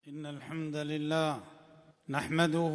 إن الحمد لله نحمده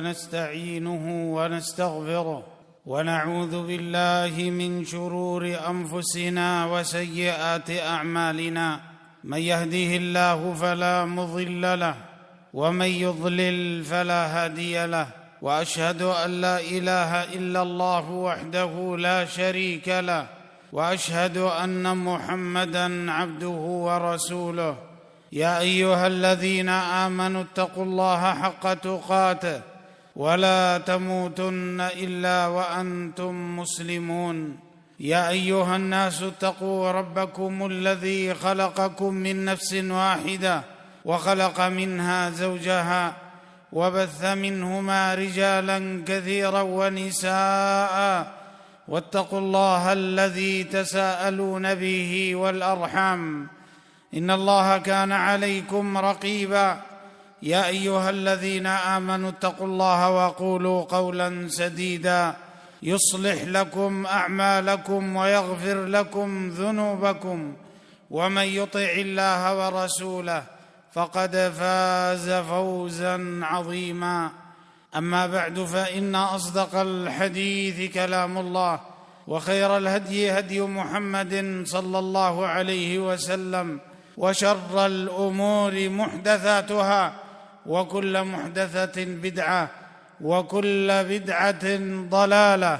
ونستعينه ونستغفره ونعوذ بالله من شرور أنفسنا وسيئات أعمالنا. من يهده الله فلا مضل له ومن يضلل فلا هادي له، وأشهد أن لا إله إلا الله وحده لا شريك له، وأشهد أن محمدًا عبده ورسوله. يا أيها الذين آمنوا اتقوا الله حق تقاته ولا تموتن إلا وأنتم مسلمون. يا أيها الناس اتقوا ربكم الذي خلقكم من نفس واحدة وخلق منها زوجها وبث منهما رجالا كثيرا ونساء، واتقوا الله الذي تساءلون به والأرحام، إن الله كان عليكم رقيبا. يا أيها الذين آمنوا اتقوا الله وقولوا قولا سديدا يصلح لكم أعمالكم ويغفر لكم ذنوبكم، ومن يطع الله ورسوله فقد فاز فوزا عظيما. أما بعد، فإن أصدق الحديث كلام الله، وخير الهدي هدي محمد صلى الله عليه وسلم، وشر الأمور محدثاتها، وكل محدثة بدعة، وكل بدعة ضلالة،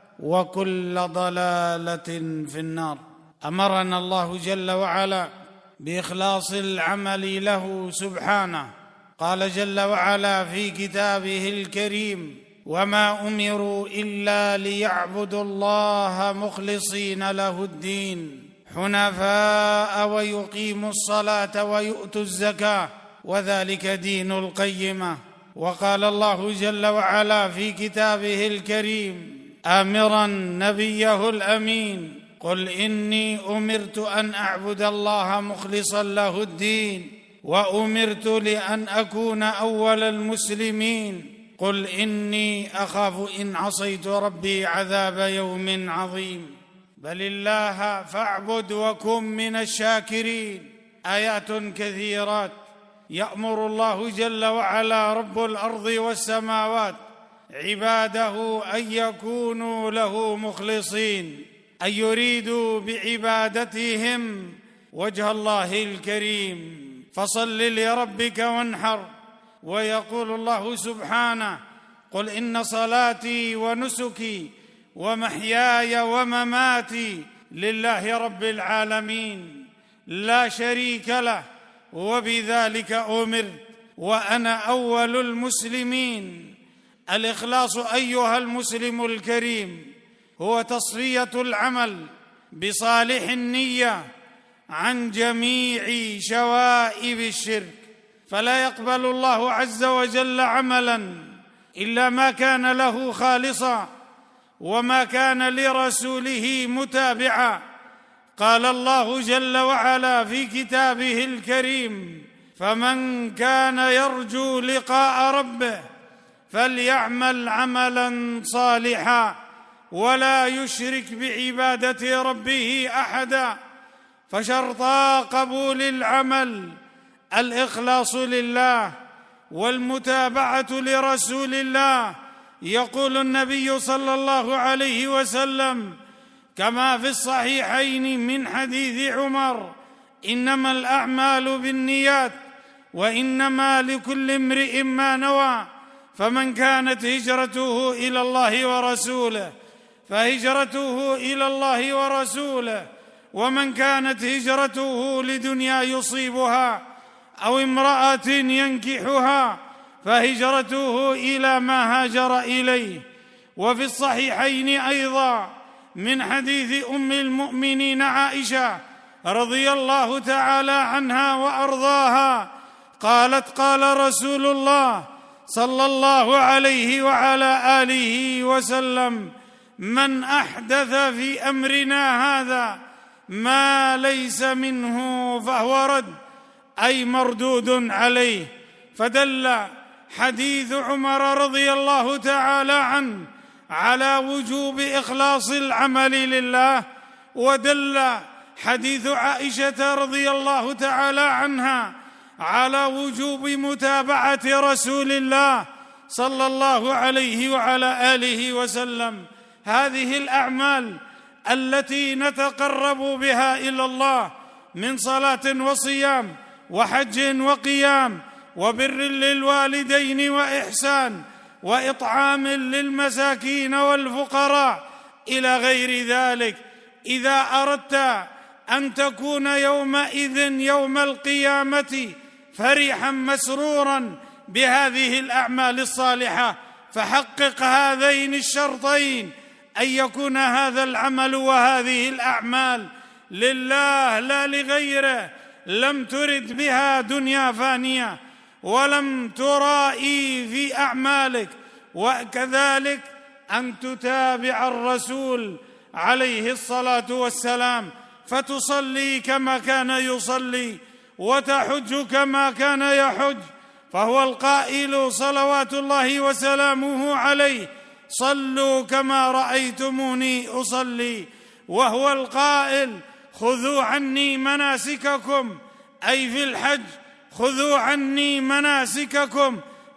وكل ضلالة في النار. أمرنا الله جل وعلا بإخلاص العمل له سبحانه. قال جل وعلا في كتابه الكريم: وما أمروا إلا ليعبدوا الله مخلصين له الدين حنفاء ويقيموا الصلاة ويؤتوا الزكاة وذلك دين القيمة. وقال الله جل وعلا في كتابه الكريم آمرا نبيه الأمين: قل إني أمرت أن أعبد الله مخلصا له الدين وأمرت لأن أكون أول المسلمين. قل إني أخاف إن عصيت ربي عذاب يوم عظيم. بل الله فاعبد وكن من الشاكرين. آيات كثيرات يأمر الله جل وعلا رب الأرض والسماوات عباده أن يكونوا له مخلصين، أن يريدوا بعبادتهم وجه الله الكريم. فصل لربك وانحر. ويقول الله سبحانه: قل إن صلاتي ونسكي ومحياي ومماتي لله رب العالمين لا شريك له وبذلك أمرت وأنا أول المسلمين. الإخلاص أيها المسلم الكريم هو تصفية العمل بصالح النية عن جميع شوائب الشرك، فلا يقبل الله عز وجل عملا إلا ما كان له خالصا وما كان لرسوله متابعا. قال الله جل وعلا في كتابه الكريم: فمن كان يرجو لقاء ربه فليعمل عملا صالحا ولا يشرك بعبادة ربه أحدا. فشرطا قبول العمل الإخلاص لله والمتابعة لرسول الله. يقول النبي صلى الله عليه وسلم كما في الصحيحين من حديث عمر: إنما الأعمال بالنيات وإنما لكل امرئ ما نوى، فمن كانت هجرته إلى الله ورسوله فهجرته إلى الله ورسوله، ومن كانت هجرته لدنيا يصيبها أو امرأة ينكحها فهجرته إلى ما هاجر إليه. وفي الصحيحين أيضا من حديث أم المؤمنين عائشة رضي الله تعالى عنها وأرضاها قالت: قال رسول الله صلى الله عليه وعلى آله وسلم: من أحدث في أمرنا هذا ما ليس منه فهو رد، أي مردود عليه. فدل حديث عمر رضي الله تعالى عنه على وجوب إخلاص العمل لله، ودل حديث عائشة رضي الله تعالى عنها على وجوب متابعة رسول الله صلى الله عليه وعلى آله وسلم. هذه الأعمال التي نتقرب بها إلى الله من صلاة وصيام وحج وقيام وبر للوالدين وإحسان وإطعام للمساكين والفقراء إلى غير ذلك، إذا أردت أن تكون يومئذ يوم القيامة فرحا مسرورا بهذه الأعمال الصالحة، فحقق هذين الشرطين: أن يكون هذا العمل وهذه الأعمال لله لا لغيره، لم ترد بها دنيا فانية ولم ترائي في أعمالك، وكذلك أن تتابع الرسول عليه الصلاة والسلام فتصلي كما كان يصلي وتحج كما كان يحج، فهو القائل صلوات الله وسلامه عليه: صلوا كما رأيتموني أصلي. وهو القائل: خذوا عني مناسككم، أي في الحج خذوا عني مناسككم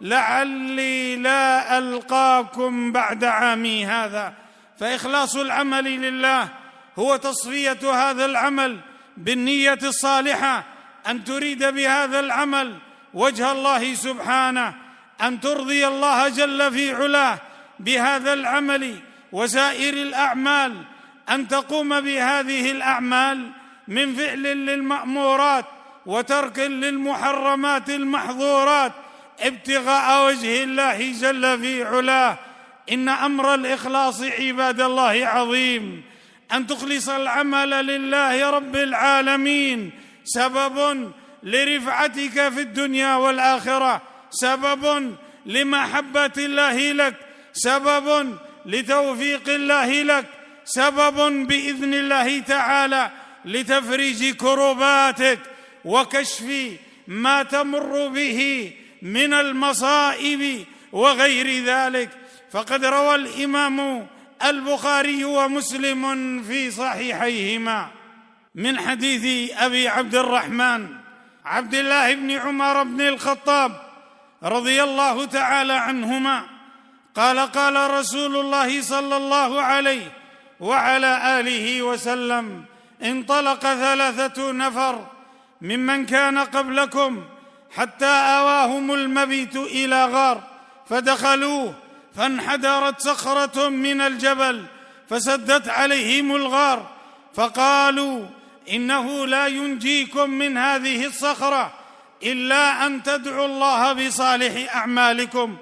لعلي لا ألقاكم بعد عامي هذا. فإخلاص العمل لله هو تصفية هذا العمل بالنية الصالحة، أن تريد بهذا العمل وجه الله سبحانه، أن ترضي الله جل في علاه بهذا العمل وسائر الأعمال، أن تقوم بهذه الأعمال من فعل للمأمورات وترك للمحرمات المحظورات ابتغاء وجه الله جل في علاه. إن أمر الإخلاص عباد الله عظيم. أن تخلص العمل لله رب العالمين سبب لرفعتك في الدنيا والآخرة، سبب لمحبة الله لك، سبب لتوفيق الله لك، سبب بإذن الله تعالى لتفريج كرباتك وكشف ما تمر به من المصائب وغير ذلك. فقد روى الإمام البخاري ومسلم في صحيحيهما من حديث أبي عبد الرحمن عبد الله بن عمر بن الخطاب رضي الله تعالى عنهما قال: قال رسول الله صلى الله عليه وعلى آله وسلم: انطلق 3 نفر ممن كان قبلكم حتى آواهم المبيت إلى غار فدخلوه، فانحدرت صخرة من الجبل فسدت عليهم الغار، فقالوا: إنه لا ينجيكم من هذه الصخرة إلا أن تدعوا الله بصالح أعمالكم.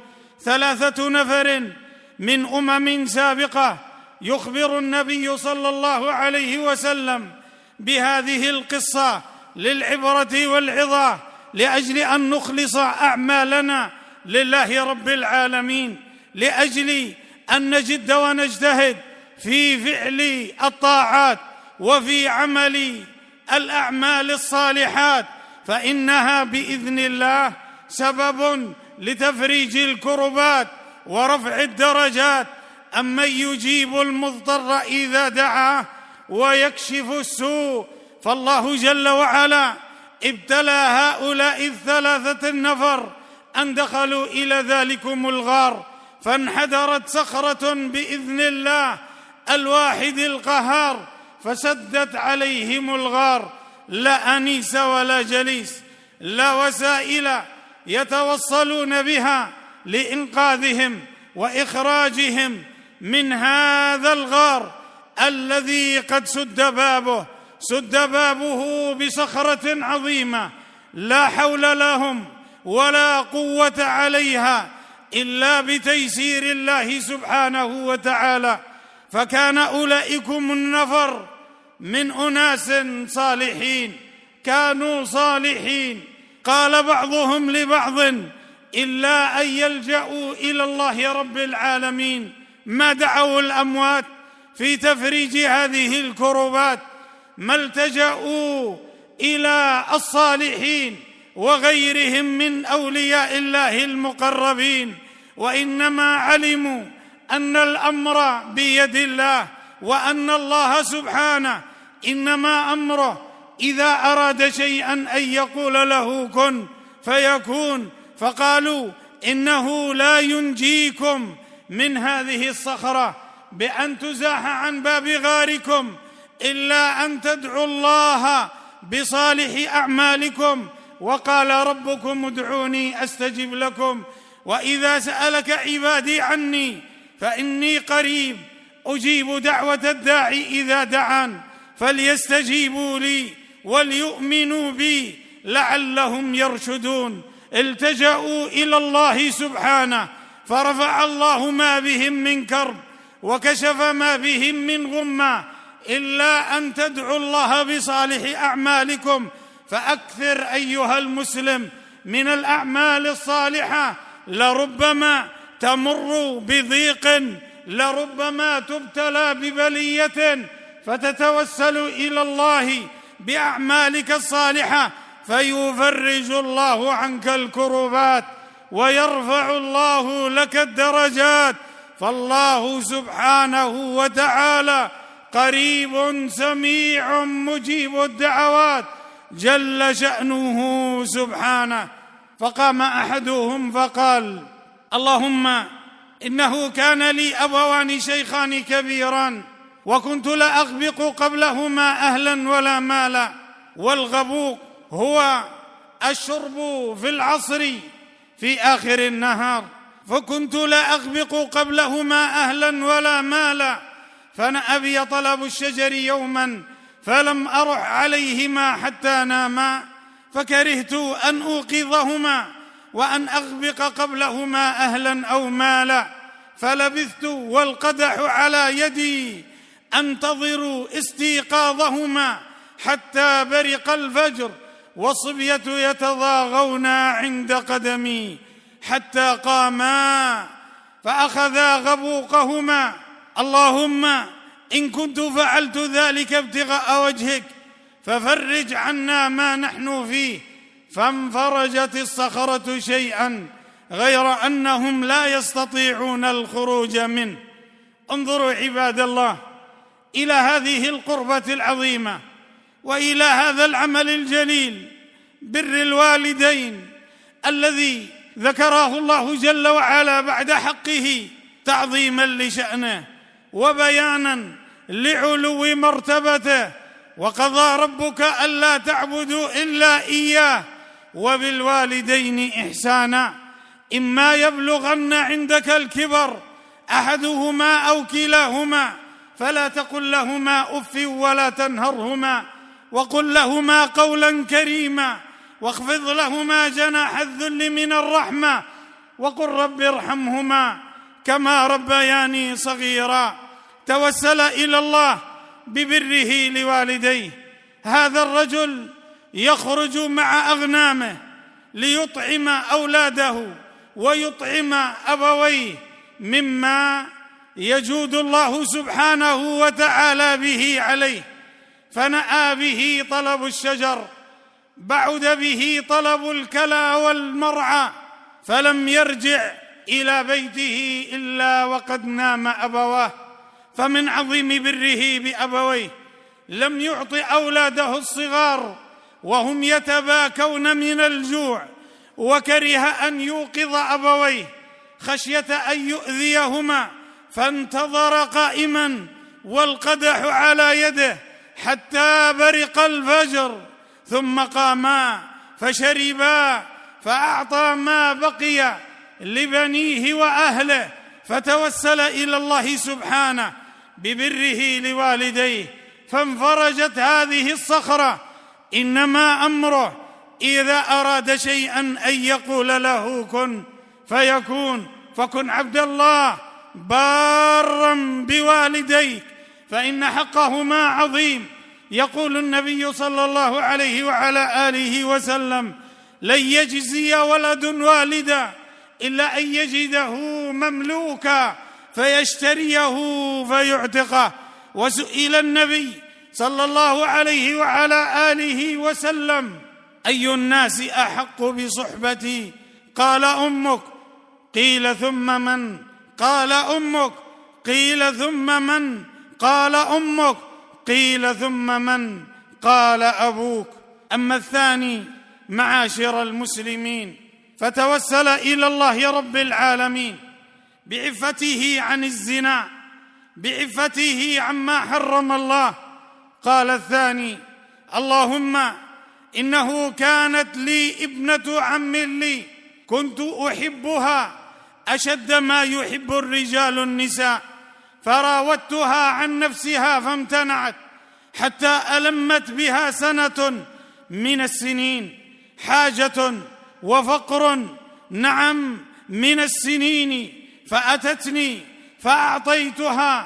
3 نفر من أمم سابقة يخبر النبي صلى الله عليه وسلم بهذه القصة للعبرة والعظة، لأجل أن نخلص أعمالنا لله رب العالمين، لأجل أن نجد ونجتهد في فعل الطاعات وفي عمل الأعمال الصالحات، فإنها بإذن الله سبب لتفريج الكربات ورفع الدرجات. أمن يجيب المضطر إذا دعاه ويكشف السوء، فالله جل وعلا ابتلى هؤلاء 3 نفر أن دخلوا إلى ذلكم الغار، فانحدرت صخرة بإذن الله الواحد القهار فسدت عليهم الغار، لا أنيس ولا جليس، لا وسائل يتوصلون بها لإنقاذهم وإخراجهم من هذا الغار الذي قد سد بابه بصخرة عظيمة لا حول لهم ولا قوة عليها إلا بتيسير الله سبحانه وتعالى. فكان أولئكم النفر من أناس صالحين، كانوا صالحين، قال بعضهم لبعض: إلا أن يلجأوا إلى الله رب العالمين ما دعوا الأموات في تفريج هذه الكربات، ما التجأوا إلى الصالحين وغيرهم من أولياء الله المقربين، وإنما علموا أن الأمر بيد الله، وأن الله سبحانه إنما أمره إذا أراد شيئا أن يقول له كن فيكون. فقالوا إنه لا ينجيكم من هذه الصخرة بأن تزاح عن باب غاركم إلا أن تدعوا الله بصالح أعمالكم، وقال ربكم ادعوني أستجب لكم. وإذا سألك عبادي عني فإني قريب أجيب دعوة الداعي إذا دعان، فليستجيبوا لي وليؤمنوا بي لعلهم يرشدون. التجأوا إلى الله سبحانه فرفع الله ما بهم من كرب وكشف ما بهم من غمة، إلا أن تدعوا الله بصالح أعمالكم. فأكثر أيها المسلم من الأعمال الصالحة، لربما تمر بضيق، لربما تبتلى ببلية، فتتوسل إلى الله بأعمالك الصالحة فيفرج الله عنك الكربات ويرفع الله لك الدرجات. فالله سبحانه وتعالى قريب سميع مجيب الدعوات جل شأنه سبحانه. فقام أحدهم فقال: اللهم إنه كان لي أبوان شيخان كبيران، وكنت لا أغبق قبلهما أهلا ولا مالا. والغبوق هو الشرب في العصر في آخر النهار، فكنت لا أغبق قبلهما أهلا ولا مالا. فنأى بي طلب الشجر يوما فلم أرح عليهما حتى ناما، فكرهت أن أوقظهما وأن أغبق قبلهما أهلا أو مالا، فلبثت والقدح على يدي أنتظر استيقاظهما حتى برق الفجر، والصبية يتضاغون عند قدمي حتى قاما فأخذا غبوقهما. اللهم إن كنت فعلت ذلك ابتغاء وجهك ففرج عنا ما نحن فيه. فانفرجت الصخرة شيئا غير أنهم لا يستطيعون الخروج منه. انظروا عباد الله إلى هذه القربة العظيمة وإلى هذا العمل الجليل، بر الوالدين الذي ذكره الله جل وعلا بعد حقه تعظيما لشأنه وبيانا لعلو مرتبته. وقضى ربك ألا تعبدوا إلا إياه وبالوالدين إحسانا، إما يبلغن عندك الكبر أحدهما أو كلاهما فلا تقل لهما أف ولا تنهرهما، وقل لهما قولا كريما، واخفض لهما جناح الذل من الرحمة، وقل رب ارحمهما كما ربياني صغيرا. توسل إلى الله ببره لوالديه. هذا الرجل يخرج مع أغنامه ليطعم أولاده ويطعم أبويه مما يجود الله سبحانه وتعالى به عليه، فنأى به طلب الشجر، بعد به طلب الكلى والمرعى، فلم يرجع إلى بيته إلا وقد نام أبواه. فمن عظيم بره بأبويه لم يعط أولاده الصغار وهم يتباكون من الجوع، وكره أن يوقظ أبويه خشية أن يؤذيهما، فانتظر قائما والقدح على يده حتى برق الفجر، ثم قاما فشربا، فأعطى ما بقي لبنيه وأهله، فتوسل إلى الله سبحانه ببره لوالديه فانفرجت هذه الصخرة. إنما أمره إذا أراد شيئا أن يقول له كن فيكون. فكن عبد الله بارا بوالديك فإن حقهما عظيم. يقول النبي صلى الله عليه وعلى آله وسلم: لن يجزي ولد والدا إلا أن يجده مملوكا فيشتريه فيعتقه. وسئل النبي صلى الله عليه وعلى آله وسلم: أي الناس أحق بصحبتي؟ قال: أمك. قيل: ثم من؟ قال: أمك. قيل: ثم من؟ قال: أمك. قيل: ثم من؟ قال: أبوك. أما الثاني معاشر المسلمين، فتوسل إلى الله رب العالمين بعفته عن الزنا، بعفته عما حرم الله. قال الثاني: اللهم إنه كانت لي ابنة عم لي كنت أحبها أشد ما يحب الرجال النساء، فراودتها عن نفسها فامتنعت حتى ألمت بها سنة من السنين، حاجة وفقر، نعم من السنين، فأتتني فأعطيتها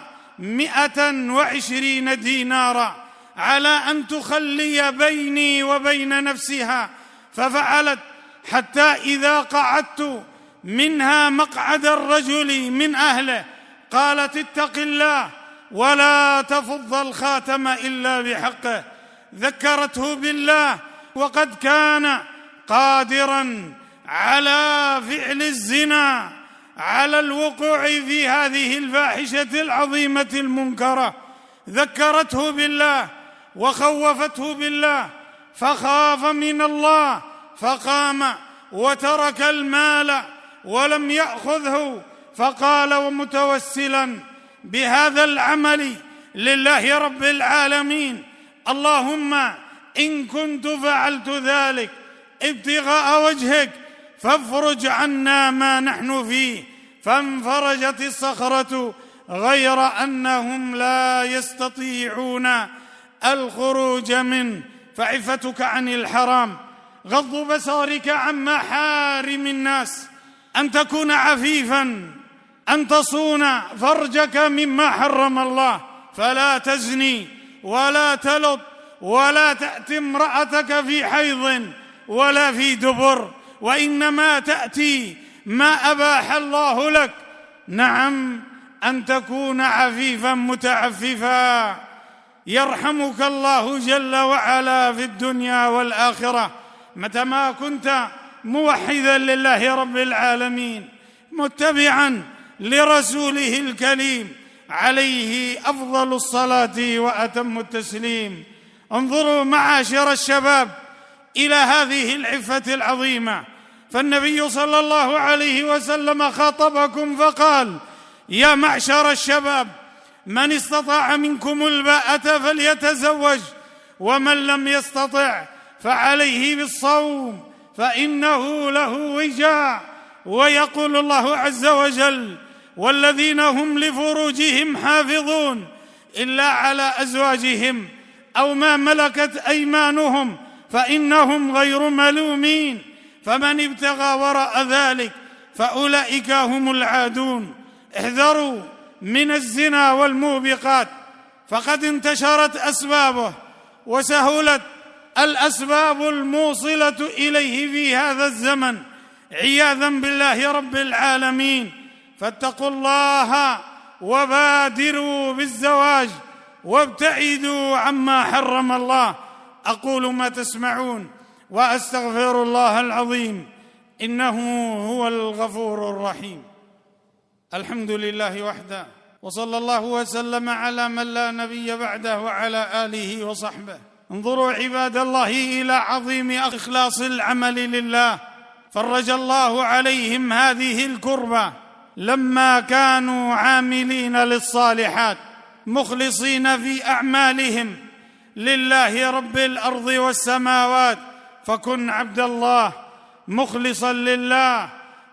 120 دينارا على أن تخلي بيني وبين نفسها، ففعلت، حتى إذا قعدت منها مقعد الرجل من أهله قالت: اتق الله ولا تفض الخاتم إلا بحقه. ذكرته بالله وقد كان قادرا على فعل الزنا، على الوقوع في هذه الفاحشة العظيمة المنكرة. ذكرته بالله وخوفته بالله، فخاف من الله فقام وترك المال ولم يأخذه، فقال ومتوسلا بهذا العمل لله رب العالمين: اللهم إن كنت فعلت ذلك ابتغاء وجهك فافرج عنا ما نحن فيه. فانفرجت الصخرة، غير أنهم لا يستطيعون الخروج منه. فعفتك عن الحرام، غض بصرك عن محارم الناس، أن تكون عفيفا، أن تصون فرجك مما حرم الله، فلا تزني ولا تلط ولا تأتي امرأتك في حيض ولا في دبر، وإنما تأتي ما أباح الله لك. نعم، أن تكون عفيفا متعففا. يرحمك الله جل وعلا في الدنيا والآخرة متى ما كنت موحدا لله رب العالمين، متبعا لرسوله الكريم عليه أفضل الصلاة وأتم التسليم. انظروا معاشر الشباب إلى هذه العفة العظيمة، فالنبي صلى الله عليه وسلم خاطبكم فقال: يا معشر الشباب، من استطاع منكم الباءة فليتزوج، ومن لم يستطع فعليه بالصوم فإنه له وجاء. ويقول الله عز وجل: والذين هم لفروجهم حافظون إلا على أزواجهم أو ما ملكت أيمانهم فإنهم غير ملومين، فمن ابتغى وراء ذلك فأولئك هم العادون. احذروا من الزنا والموبقات، فقد انتشرت أسبابه وسهلت الأسباب الموصلة إليه في هذا الزمن، عياذا بالله رب العالمين. فاتقوا الله وبادروا بالزواج وابتعدوا عما حرم الله. أقول ما تسمعون وأستغفر الله العظيم، إنه هو الغفور الرحيم. الحمد لله وحده، وصلى الله وسلم على من لا نبي بعده وعلى آله وصحبه. انظروا عباد الله إلى عظيم إخلاص العمل لله. فرج الله عليهم هذه الكربة لما كانوا عاملين للصالحات مخلصين في أعمالهم لله رب الأرض والسماوات. فكن عبد الله مخلصا لله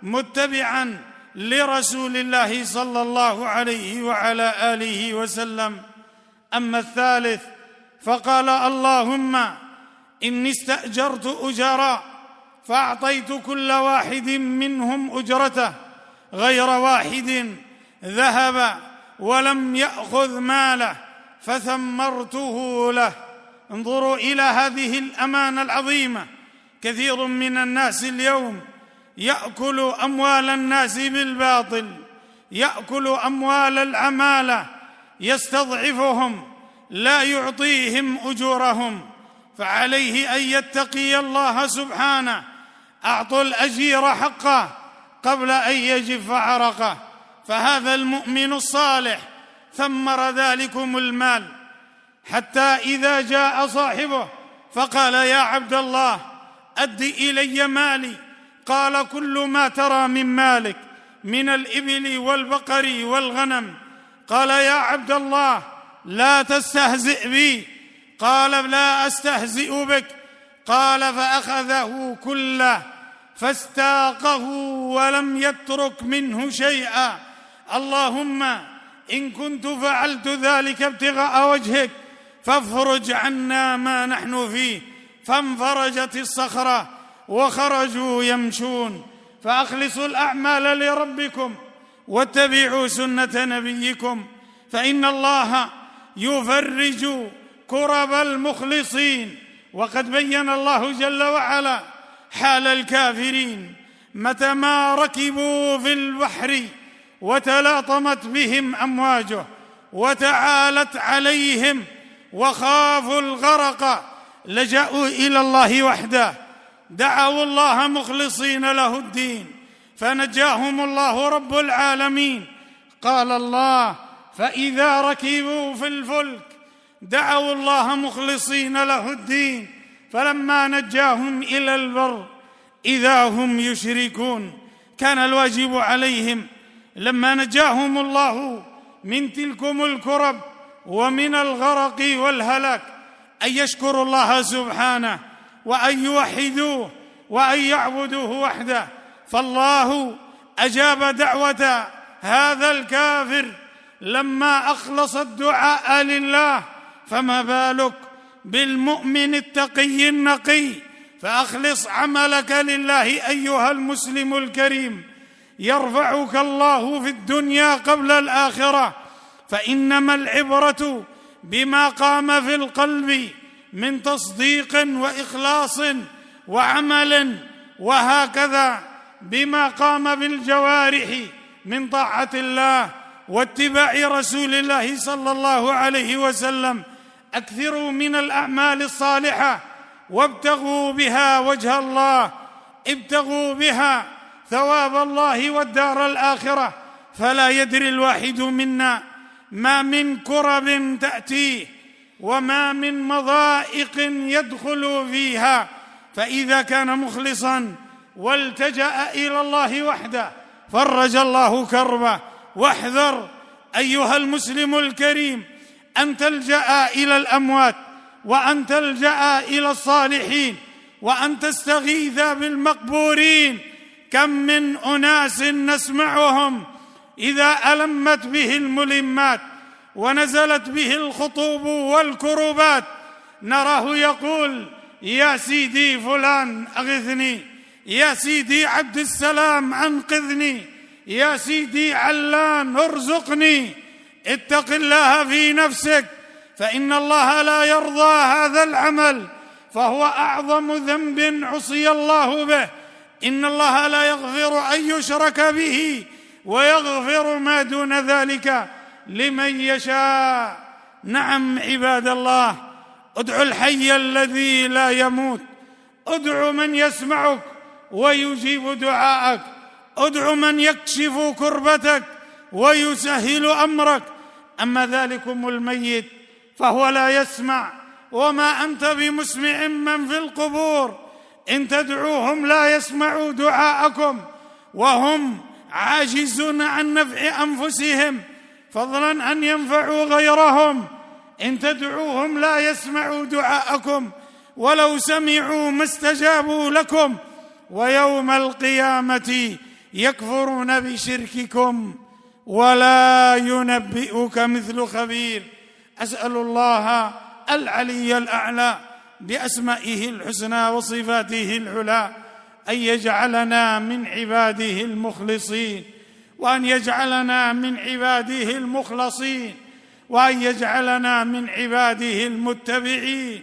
متبعا لرسول الله صلى الله عليه وعلى آله وسلم. أما الثالث فقال: اللهم إني استأجرت أجراء فأعطيت كل واحد منهم أجرته، غير واحد ذهب ولم يأخذ ماله فثمرته له. انظروا إلى هذه الأمانة العظيمة. كثير من الناس اليوم يأكل أموال الناس بالباطل، يأكل أموال العمالة، يستضعفهم، لا يعطيهم أجورهم. فعليه أن يتقي الله سبحانه. أعطوا الأجير حقه قبل أن يجف عرقه. فهذا المؤمن الصالح ثمر ذلكم المال، حتى إذا جاء صاحبه فقال: يا عبد الله أد إلي مالي. قال: كل ما ترى من مالك من الإبل والبقر والغنم. قال: يا عبد الله، لا تستهزئ بي. قال: لا أستهزئ بك. قال: فأخذه كله فاستاقه ولم يترك منه شيئا. اللهم إن كنت فعلت ذلك ابتغاء وجهك فافرج عنا ما نحن فيه. فانفرجت الصخرة وخرجوا يمشون. فأخلصوا الأعمال لربكم واتبعوا سنة نبيكم، فإن الله يفرج كرب المخلصين. وقد بين الله جل وعلا حال الكافرين متى ما ركبوا في البحر وتلاطمت بهم أمواجه وتعالت عليهم وخافوا الغرق، لجأوا إلى الله وحده، دعوا الله مخلصين له الدين، فنجاهم الله رب العالمين. قال الله: فإذا ركبوا في الفلك دعوا الله مخلصين له الدين، فلما نجاهم إلى البر إذا هم يشركون. كان الواجب عليهم لما نجاهم الله من تلكم الكرب ومن الغرق والهلاك أن يشكروا الله سبحانه، وأن يوحدوه، وأن يعبدوه وحده. فالله أجاب دعوة هذا الكافر لما أخلص الدعاء لله، فما بالك بالمؤمن التقي النقي؟ فأخلص عملك لله أيها المسلم الكريم، يرفعك الله في الدنيا قبل الآخرة. فإنما العبرة بما قام في القلب من تصديق وإخلاص وعمل، وهكذا بما قام بالجوارح من طاعة الله واتباع رسول الله صلى الله عليه وسلم. أكثروا من الأعمال الصالحة وابتغوا بها وجه الله، ابتغوا بها ثواب الله والدار الآخرة. فلا يدري الواحد منا ما من كرب تأتيه وما من مضائق يدخل فيها، فإذا كان مخلصا والتجأ إلى الله وحده فرج الله كربه. واحذر أيها المسلم الكريم أن تلجأ إلى الأموات، وأن تلجأ إلى الصالحين، وأن تستغيث بالمقبورين. كم من أناس نسمعهم إذا ألمت به الملمات ونزلت به الخطوب والكربات نراه يقول: يا سيدي فلان أغثني، يا سيدي عبد السلام أنقذني، يا سيدي علان ارزقني. اتق الله في نفسك، فإن الله لا يرضى هذا العمل، فهو أعظم ذنب عصي الله به. إن الله لا يغفر أن يشرك به ويغفر ما دون ذلك لمن يشاء. نعم عباد الله، ادعوا الحي الذي لا يموت، ادعوا من يسمعك ويجيب دعاءك، ادعوا من يكشف كربتك ويسهل أمرك. أما ذلكم الميت فهو لا يسمع، وما أنت بمسمع من في القبور. إن تدعوهم لا يسمعوا دعاءكم وهم عاجزون عن نفع أنفسهم، فضلا أن ينفعوا غيرهم. إن تدعوهم لا يسمعوا دعاءكم، ولو سمعوا ما استجابوا لكم، ويوم القيامة يكفرون بشرككم ولا ينبئك مثل خبير. أسأل الله العلي الأعلى بأسمائه الحسنى وصفاته العلى أن يجعلنا من عباده المخلصين، وأن يجعلنا من عباده المخلصين، وأن يجعلنا من عباده المتبعين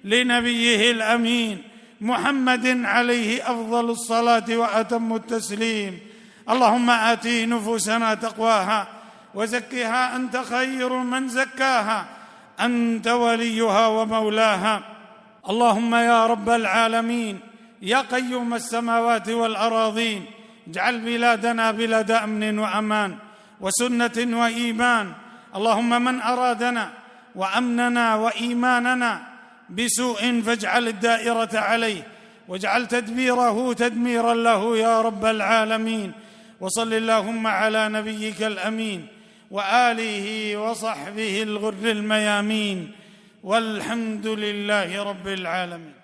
لنبيه الأمين محمد عليه أفضل الصلاة وأتم التسليم. اللهم آت نفوسنا تقواها وزكها أنت خير من زكاها، أنت وليها ومولاها. اللهم يا رب العالمين، يا قيوم السماوات والأراضين، اجعل بلادنا بلاد أمن وأمان وسنة وإيمان. اللهم من أرادنا وأمننا وإيماننا بسوء فاجعل الدائرة عليه، واجعل تدبيره تدميرا له يا رب العالمين. وصل اللهم على نبيك الأمين وآله وصحبه الغر الميامين، والحمد لله رب العالمين.